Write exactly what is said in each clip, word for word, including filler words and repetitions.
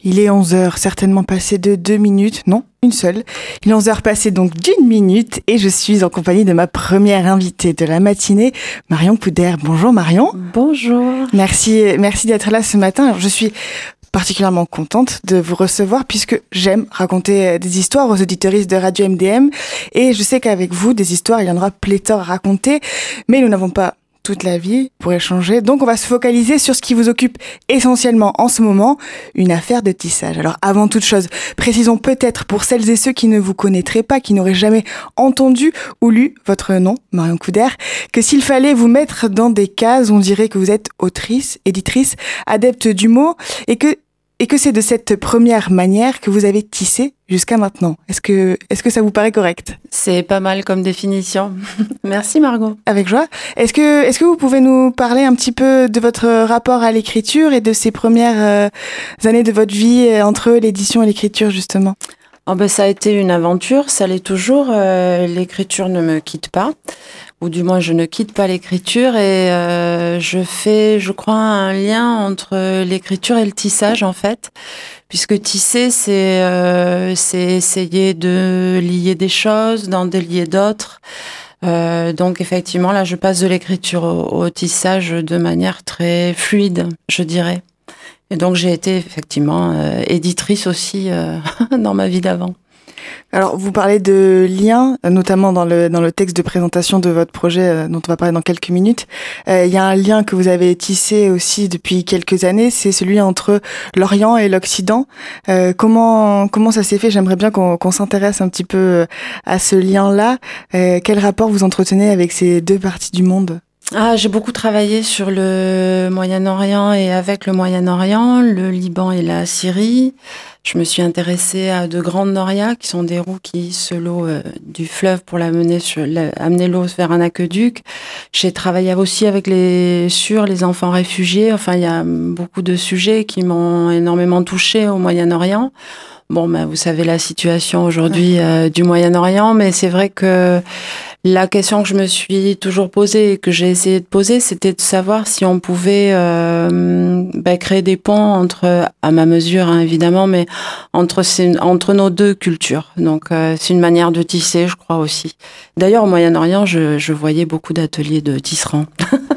Il est onze heures, certainement passé de deux minutes, non, une seule. Il est onze heures passé donc d'une minute et je suis en compagnie de ma première invitée de la matinée, Marion Couder. Bonjour Marion. Bonjour. Merci, merci d'être là ce matin. Je suis particulièrement contente de vous recevoir puisque j'aime raconter des histoires aux auditeuristes de Radio M D M et je sais qu'avec vous, des histoires, il y en aura pléthore à raconter, mais nous n'avons pas toute la vie pour échanger. Donc, on va se focaliser sur ce qui vous occupe essentiellement en ce moment, une affaire de tissage. Alors, avant toute chose, précisons peut-être pour celles et ceux qui ne vous connaîtraient pas, qui n'auraient jamais entendu ou lu votre nom, Marion Couder, que s'il fallait vous mettre dans des cases, on dirait que vous êtes autrice, éditrice, adepte du mot, et que Et que c'est de cette première manière que vous avez tissé jusqu'à maintenant. Est-ce que, est-ce que ça vous paraît correct ? C'est pas mal comme définition. Merci Margot. Avec joie. Est-ce que, est-ce que vous pouvez nous parler un petit peu de votre rapport à l'écriture et de ces premières euh, années de votre vie entre l'édition et l'écriture, justement ? Oh ben, ça a été une aventure, ça l'est toujours. Euh, l'écriture ne me quitte pas. Ou du moins je ne quitte pas l'écriture et euh, je fais, je crois, un lien entre l'écriture et le tissage en fait, puisque tisser c'est euh, c'est essayer de lier des choses, d'en délier d'autres. Euh, donc effectivement là je passe de l'écriture au, au tissage de manière très fluide, je dirais. Et donc j'ai été effectivement euh, éditrice aussi euh, dans ma vie d'avant. Alors, vous parlez de liens, notamment dans le dans le texte de présentation de votre projet euh, dont on va parler dans quelques minutes. Euh, il y a un lien que vous avez tissé aussi depuis quelques années, c'est celui entre l'Orient et l'Occident. Euh, comment comment ça s'est fait ? J'aimerais bien qu'on, qu'on s'intéresse un petit peu à ce lien-là. Euh, quel rapport vous entretenez avec ces deux parties du monde ? Ah, j'ai beaucoup travaillé sur le Moyen-Orient et avec le Moyen-Orient, le Liban et la Syrie. Je me suis intéressée à de grandes norias, qui sont des roues qui hissent l'eau euh, du fleuve pour l'amener sur, la, amener l'eau vers un aqueduc. J'ai travaillé aussi avec les, sur les enfants réfugiés. Enfin, il y a beaucoup de sujets qui m'ont énormément touchée au Moyen-Orient. Bon, ben, vous savez la situation aujourd'hui euh, du Moyen-Orient, mais c'est vrai que la question que je me suis toujours posée et que j'ai essayé de poser, c'était de savoir si on pouvait euh, bah, créer des ponts entre, à ma mesure hein, évidemment, mais entre, ces, entre nos deux cultures. Donc euh, c'est une manière de tisser, je crois aussi. D'ailleurs au Moyen-Orient, je, je voyais beaucoup d'ateliers de tisserands.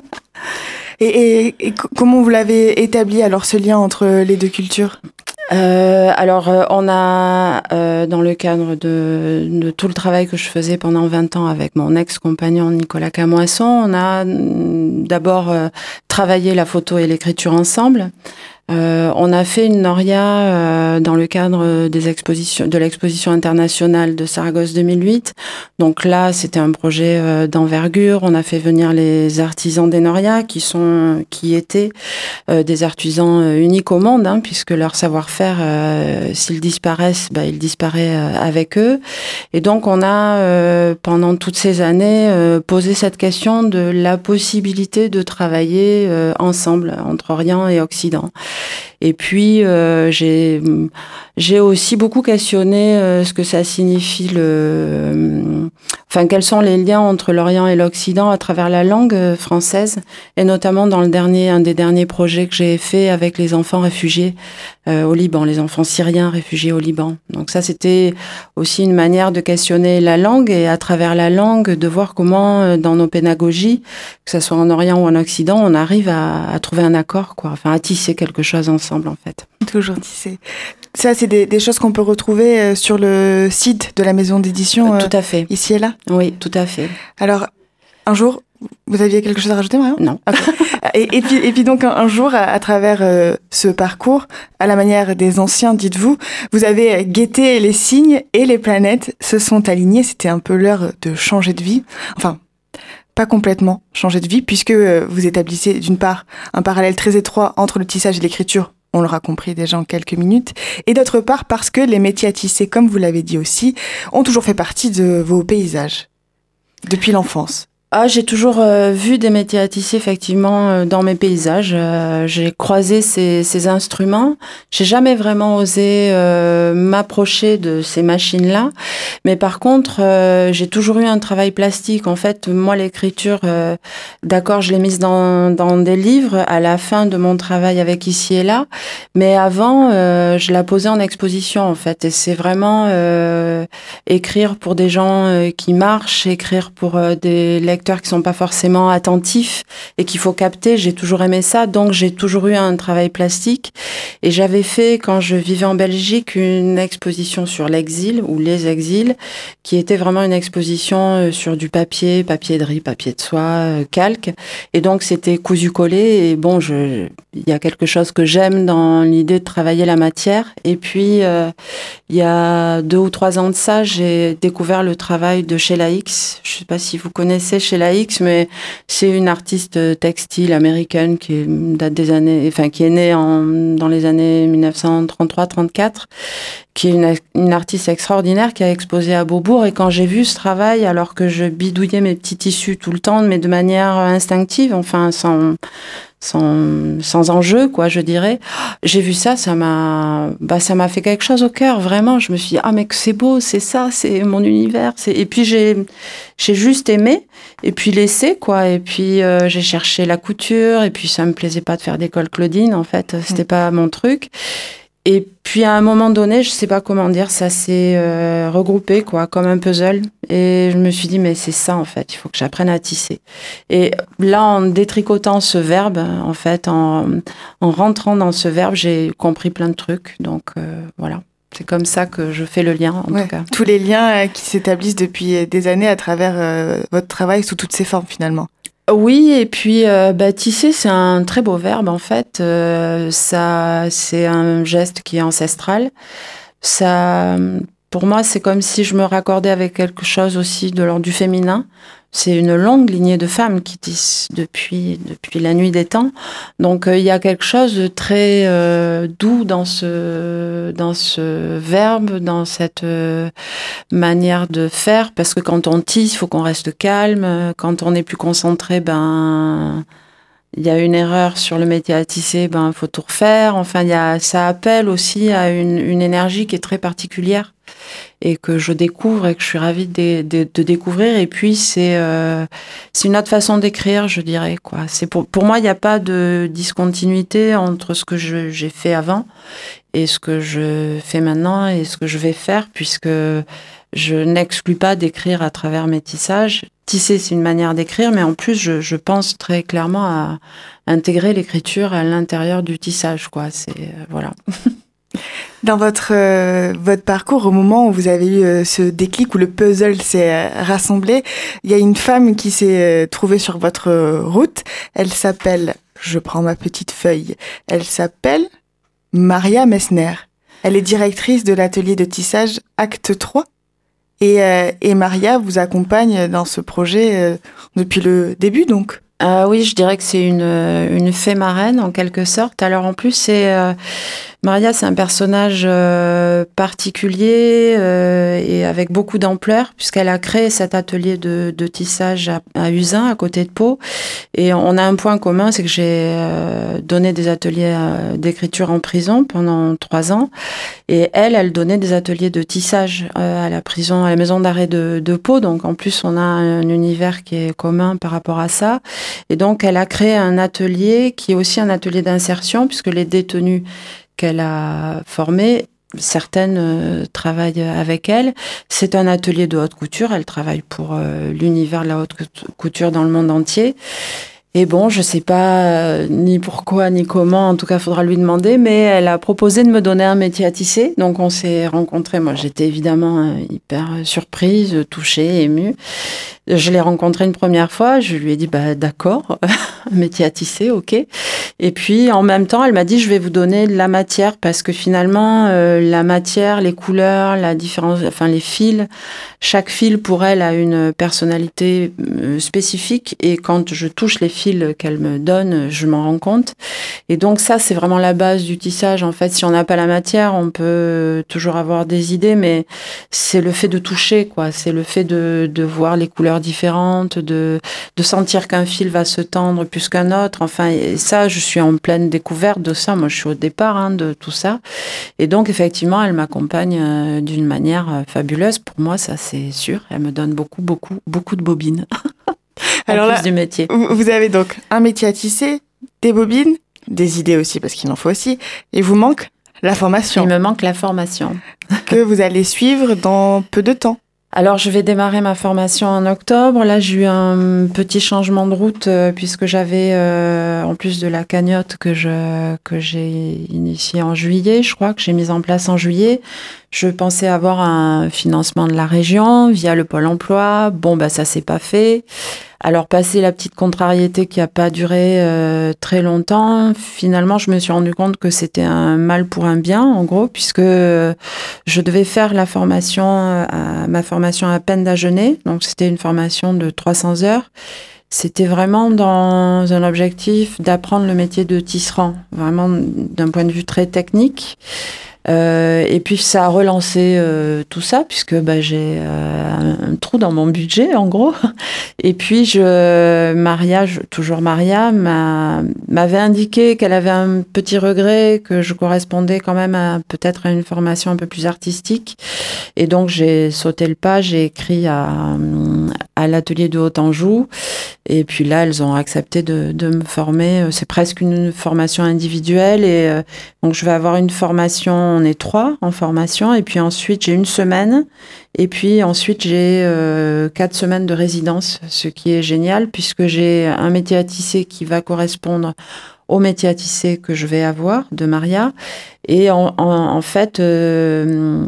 et, et, et comment vous l'avez établi alors ce lien entre les deux cultures ? Euh, alors, euh, on a, euh, dans le cadre de, de tout le travail que je faisais pendant vingt ans avec mon ex-compagnon Nicolas Camoisson, on a d'abord euh, travaillé la photo et l'écriture ensemble. Euh, on a fait une noria euh, dans le cadre des expositions, de l'exposition internationale de Saragosse deux mille huit. Donc là, c'était un projet euh, d'envergure. On a fait venir les artisans des norias, qui sont, qui étaient euh, des artisans euh, uniques au monde, hein, puisque leur savoir-faire, euh, s'ils disparaissent, bah, il disparaît euh, avec eux. Et donc, on a euh, pendant toutes ces années euh, posé cette question de la possibilité de travailler euh, ensemble entre Orient et Occident. Et puis euh, j'ai j'ai aussi beaucoup questionné euh, ce que ça signifie le euh, enfin quels sont les liens entre l'Orient et l'Occident à travers la langue française et notamment dans le dernier un des derniers projets que j'ai fait avec les enfants réfugiés euh, au Liban, les enfants syriens réfugiés au Liban. Donc ça c'était aussi une manière de questionner la langue et à travers la langue de voir comment euh, dans nos pédagogies, que ce soit en Orient ou en Occident, on arrive à, à trouver un accord quoi, enfin à tisser quelque chose ensemble en fait. Toujours tisser. Ça, c'est des, des choses qu'on peut retrouver sur le site de la maison d'édition. Euh, tout à fait. Euh, ici et là. Oui, tout à fait. Alors, un jour, vous aviez quelque chose à rajouter, Marion ? Non. Okay. et, et, puis, et puis donc, un, un jour, à, à travers euh, ce parcours, à la manière des anciens, dites-vous, vous avez guetté les signes et les planètes se sont alignées. C'était un peu l'heure de changer de vie. Enfin, pas complètement changer de vie, puisque euh, vous établissez d'une part un parallèle très étroit entre le tissage et l'écriture, on l'aura compris déjà en quelques minutes, et d'autre part parce que les métiers à tisser, comme vous l'avez dit aussi, ont toujours fait partie de vos paysages, depuis l'enfance. Ah, j'ai toujours euh, vu des métiers à tisser effectivement euh, dans mes paysages. Euh, j'ai croisé ces, ces instruments. J'ai jamais vraiment osé euh, m'approcher de ces machines-là. Mais par contre, euh, j'ai toujours eu un travail plastique. En fait, moi, l'écriture, euh, d'accord, je l'ai mise dans, dans des livres à la fin de mon travail avec Ici et Là. Mais avant, euh, je la posais en exposition, en fait. Et c'est vraiment euh, écrire pour des gens euh, qui marchent, écrire pour euh, des lecteurs qui sont pas forcément attentifs et qu'il faut capter. J'ai toujours aimé ça, donc j'ai toujours eu un travail plastique. Et j'avais fait, quand je vivais en Belgique, une exposition sur l'exil ou les exils, qui était vraiment une exposition sur du papier, papier de riz, papier de soie, calque. Et donc c'était cousu-collé. Et bon, je, il y a quelque chose que j'aime dans l'idée de travailler la matière. Et puis, euh, il y a deux ou trois ans de ça, j'ai découvert le travail de Sheila Hicks. Je sais pas si vous connaissez Sheila Hicks, mais c'est une artiste textile américaine qui date des années, enfin qui est née en, dans les années mille neuf cent trente-trois trente-quatre, qui est une, une artiste extraordinaire qui a exposé à Beaubourg. Et quand j'ai vu ce travail, alors que je bidouillais mes petits tissus tout le temps, mais de manière instinctive, enfin sans sans sans enjeu, quoi, je dirais, j'ai vu ça, ça m'a bah ça m'a fait quelque chose au cœur, vraiment. Je me suis dit, ah mais que c'est beau, c'est ça, c'est mon univers. C'est... Et puis j'ai j'ai juste aimé et puis laissé, quoi. Et puis euh, j'ai cherché la couture et puis ça me plaisait pas de faire d'école Claudine, en fait, c'était pas mon truc. Et puis à un moment donné, je sais pas comment dire, ça s'est euh, regroupé, quoi, comme un puzzle. Et je me suis dit, mais c'est ça, en fait, il faut que j'apprenne à tisser. Et là, en détricotant ce verbe, en fait, en, en rentrant dans ce verbe, j'ai compris plein de trucs. Donc euh, voilà, c'est comme ça que je fais le lien, en ouais, tout cas. Tous les liens euh, qui s'établissent depuis des années à travers euh, votre travail sous toutes ses formes, finalement. Oui, et puis euh, bah, tisser, c'est un très beau verbe, en fait. Euh, ça, c'est un geste qui est ancestral. Ça, pour moi, c'est comme si je me raccordais avec quelque chose aussi de l'ordre du féminin. C'est une longue lignée de femmes qui tissent depuis depuis la nuit des temps. Donc il euh, y a quelque chose de très euh, doux dans ce dans ce verbe, dans cette euh, manière de faire, parce que quand on tisse, il faut qu'on reste calme. Quand on est plus concentré, ben il y a une erreur sur le métier à tisser, ben faut tout refaire. Enfin, il y a ça appelle aussi à une une énergie qui est très particulière et que je découvre et que je suis ravie de, de, de découvrir. Et puis c'est euh, c'est une autre façon d'écrire, je dirais, quoi. C'est pour pour moi, il n'y a pas de discontinuité entre ce que je, j'ai fait avant et ce que je fais maintenant et ce que je vais faire, puisque je n'exclus pas d'écrire à travers mes tissages. Tisser, c'est une manière d'écrire, mais en plus, je, je pense très clairement à intégrer l'écriture à l'intérieur du tissage, quoi. C'est euh, voilà. Dans votre euh, votre parcours, au moment où vous avez eu euh, ce déclic, où le puzzle s'est euh, rassemblé, il y a une femme qui s'est euh, trouvée sur votre euh, route. Elle s'appelle, je prends ma petite feuille, elle s'appelle Maria Messner. Elle est directrice de l'atelier de tissage Acte trois. Et, euh, et Maria vous accompagne dans ce projet euh, depuis le début, donc. Euh, oui, je dirais que c'est une, une fée marraine, en quelque sorte. Alors, en plus, c'est... Euh, Maria, c'est un personnage euh, particulier euh, et avec beaucoup d'ampleur, puisqu'elle a créé cet atelier de, de tissage à, à Uzun, à côté de Pau. Et on a un point commun, c'est que j'ai euh, donné des ateliers euh, d'écriture en prison pendant trois ans. Et elle, elle donnait des ateliers de tissage euh, à la prison, à la maison d'arrêt de, de Pau. Donc, en plus, on a un univers qui est commun par rapport à ça. Et donc, elle a créé un atelier qui est aussi un atelier d'insertion, puisque les détenus qu'elle a formés, certaines euh, travaillent avec elle. C'est un atelier de haute couture. Elle travaille pour euh, l'univers de la haute couture dans le monde entier. Et bon, je sais pas euh, ni pourquoi ni comment, en tout cas, faudra lui demander, mais elle a proposé de me donner un métier à tisser. Donc, on s'est rencontrés. Moi, j'étais évidemment euh, hyper surprise, touchée, émue. Je l'ai rencontrée une première fois. Je lui ai dit, bah, d'accord, un métier à tisser, ok. Et puis, en même temps, elle m'a dit, je vais vous donner de la matière parce que finalement, euh, la matière, les couleurs, la différence, enfin, les fils, chaque fil pour elle a une personnalité euh, spécifique. Et quand je touche les fils qu'elle me donne, je m'en rends compte. Et donc, ça, c'est vraiment la base du tissage. En fait, si on n'a pas la matière, on peut toujours avoir des idées, mais c'est le fait de toucher, quoi. C'est le fait de, de voir les couleurs couleurs différentes, de, de sentir qu'un fil va se tendre plus qu'un autre. Enfin, et ça, je suis en pleine découverte de ça. Moi, je suis au départ hein, de tout ça. Et donc, effectivement, elle m'accompagne euh, d'une manière euh, fabuleuse. Pour moi, ça, c'est sûr. Elle me donne beaucoup, beaucoup, beaucoup de bobines. en Alors plus là, du métier. Vous avez donc un métier à tisser, des bobines, des idées aussi, parce qu'il en faut aussi. Et vous manque la formation. Il me manque la formation. que vous allez suivre dans peu de temps. Alors, je vais démarrer ma formation en octobre. Là, j'ai eu un petit changement de route euh, puisque j'avais, euh, en plus de la cagnotte que je que j'ai initiée en juillet, je crois que j'ai mise en place en juillet, je pensais avoir un financement de la région via le Pôle emploi. Bon, bah ça s'est pas fait. Alors, passé la petite contrariété qui a pas duré euh, très longtemps, finalement, je me suis rendu compte que c'était un mal pour un bien, en gros, puisque je devais faire la formation, à, ma formation à peine d'Agenais. Donc, c'était une formation de trois cents heures. C'était vraiment dans un objectif d'apprendre le métier de tisserand, vraiment d'un point de vue très technique. Euh, et puis ça a relancé euh, tout ça puisque bah, j'ai euh, un, un trou dans mon budget en gros. Et puis je, Maria, je, toujours Maria, m'a, m'avait indiqué qu'elle avait un petit regret, que je correspondais quand même à peut-être à une formation un peu plus artistique. Et donc j'ai sauté le pas, j'ai écrit à, à l'atelier de Haute-Anjou. Et puis là, elles ont accepté de, de me former. C'est presque une formation individuelle. Et euh, donc, je vais avoir une formation, on est trois en formation. Et puis ensuite, j'ai une semaine. Et puis ensuite, j'ai euh, quatre semaines de résidence, ce qui est génial puisque j'ai un métier à tisser qui va correspondre au métier à tisser que je vais avoir de Maria. Et en, en, en fait... Euh,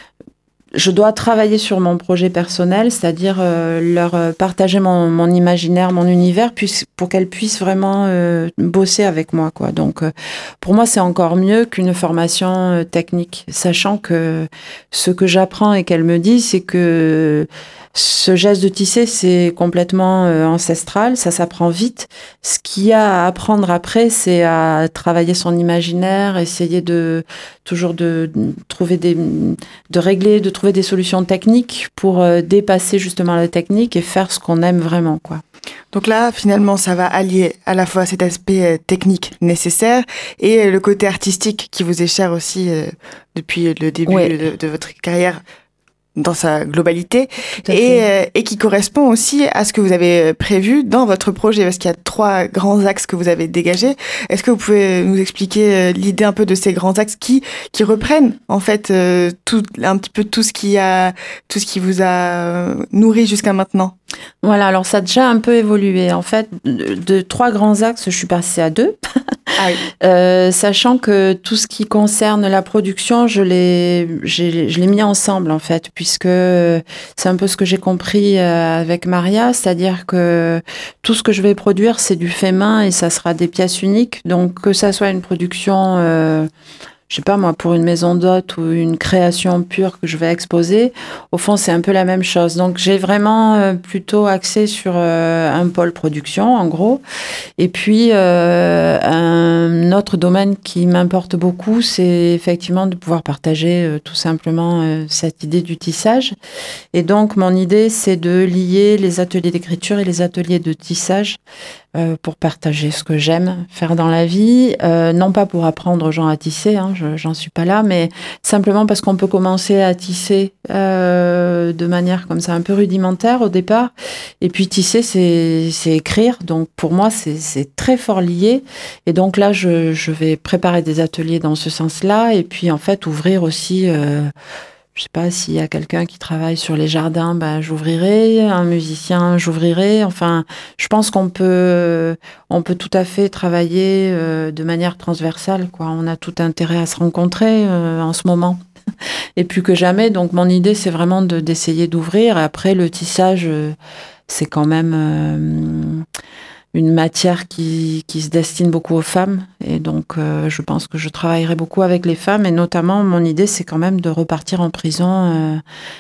je dois travailler sur mon projet personnel, c'est-à-dire euh, leur partager mon, mon imaginaire, mon univers, puis, pour qu'elles puissent vraiment euh, bosser avec moi, quoi. Donc, euh, pour moi, c'est encore mieux qu'une formation euh, technique, sachant que ce que j'apprends et qu'elles me disent, c'est que ce geste de tisser, c'est complètement euh, ancestral, ça s'apprend vite. Ce qu'il y a à apprendre après, c'est à travailler son imaginaire, essayer de toujours de, de trouver des, de régler, de trouver des solutions techniques pour euh, dépasser justement la technique et faire ce qu'on aime vraiment, quoi. Donc là, finalement, ça va allier à la fois cet aspect technique nécessaire et le côté artistique qui vous est cher aussi euh, depuis le début ouais. de, de votre carrière dans sa globalité et, euh, et qui correspond aussi à ce que vous avez prévu dans votre projet parce qu'il y a trois grands axes que vous avez dégagés. Est-ce que vous pouvez nous expliquer euh, l'idée un peu de ces grands axes qui qui reprennent en fait euh, tout un petit peu tout ce qui a tout ce qui vous a nourri jusqu'à maintenant? Voilà, alors ça a déjà un peu évolué. En fait, de, de trois grands axes, je suis passée à deux. Ah oui. euh, sachant que tout ce qui concerne la production, je l'ai, j'ai, je l'ai mis ensemble, en fait, puisque c'est un peu ce que j'ai compris avec Maria, c'est-à-dire que tout ce que je vais produire, c'est du fait main et ça sera des pièces uniques. Donc, que ça soit une production... Euh, je sais pas moi, pour une maison d'hôte ou une création pure que je vais exposer, au fond, c'est un peu la même chose. Donc, j'ai vraiment euh, plutôt axé sur euh, un pôle production, en gros. Et puis, euh, un autre domaine qui m'importe beaucoup, c'est effectivement de pouvoir partager euh, tout simplement euh, cette idée du tissage. Et donc, mon idée, c'est de lier les ateliers d'écriture et les ateliers de tissage Euh, pour partager ce que j'aime faire dans la vie, euh, non pas pour apprendre aux gens à tisser, hein, je, j'en suis pas là, mais simplement parce qu'on peut commencer à tisser euh, de manière comme ça un peu rudimentaire au départ, et puis tisser c'est, c'est écrire, donc pour moi c'est, c'est très fort lié, et donc là je, je vais préparer des ateliers dans ce sens-là, et puis en fait ouvrir aussi... Euh, Je sais pas s'il y a quelqu'un qui travaille sur les jardins, ben j'ouvrirai. Un musicien, j'ouvrirai. Enfin, je pense qu'on peut, on peut tout à fait travailler euh, de manière transversale, quoi. On a tout intérêt à se rencontrer euh, en ce moment, et plus que jamais. Donc mon idée, c'est vraiment de d'essayer d'ouvrir. Et après, le tissage, euh, c'est quand même euh, une matière qui, qui se destine beaucoup aux femmes. Et donc, euh, je pense que je travaillerai beaucoup avec les femmes. Et notamment, mon idée, c'est quand même de repartir en prison. Euh,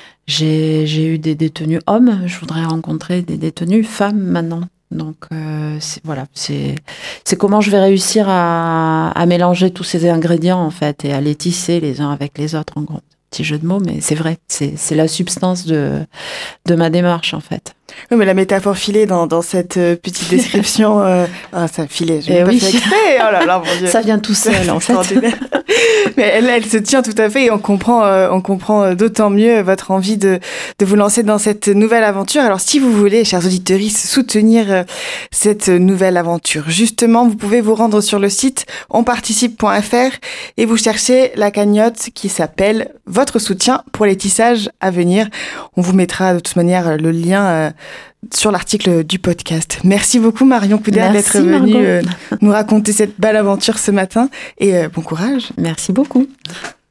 j'ai, j'ai eu des détenus hommes. Je voudrais rencontrer des détenus femmes maintenant. Donc, euh, c'est, voilà, c'est, c'est comment je vais réussir à, à mélanger tous ces ingrédients, en fait, et à les tisser les uns avec les autres, en gros. Petit jeu de mots, mais c'est vrai. C'est, c'est la substance de, de ma démarche, en fait. Oui, mais la métaphore filée dans, dans cette euh, petite description, euh... ah, ça filait, je n'ai pas oui. fait exprès. Oh là là, mon Dieu. Ça vient tout seul, en fait. Mais elle, elle se tient tout à fait et on comprend, euh, on comprend d'autant mieux votre envie de, de vous lancer dans cette nouvelle aventure. Alors, si vous voulez, chers auditeurs, soutenir euh, cette nouvelle aventure, justement, vous pouvez vous rendre sur le site onparticipe point f r et vous cherchez la cagnotte qui s'appelle « Votre soutien pour les tissages à venir ». On vous mettra de toute manière le lien euh, sur l'article du podcast. Merci beaucoup Marion Couder d'être venue euh, nous raconter cette belle aventure ce matin et euh, bon courage. Merci beaucoup.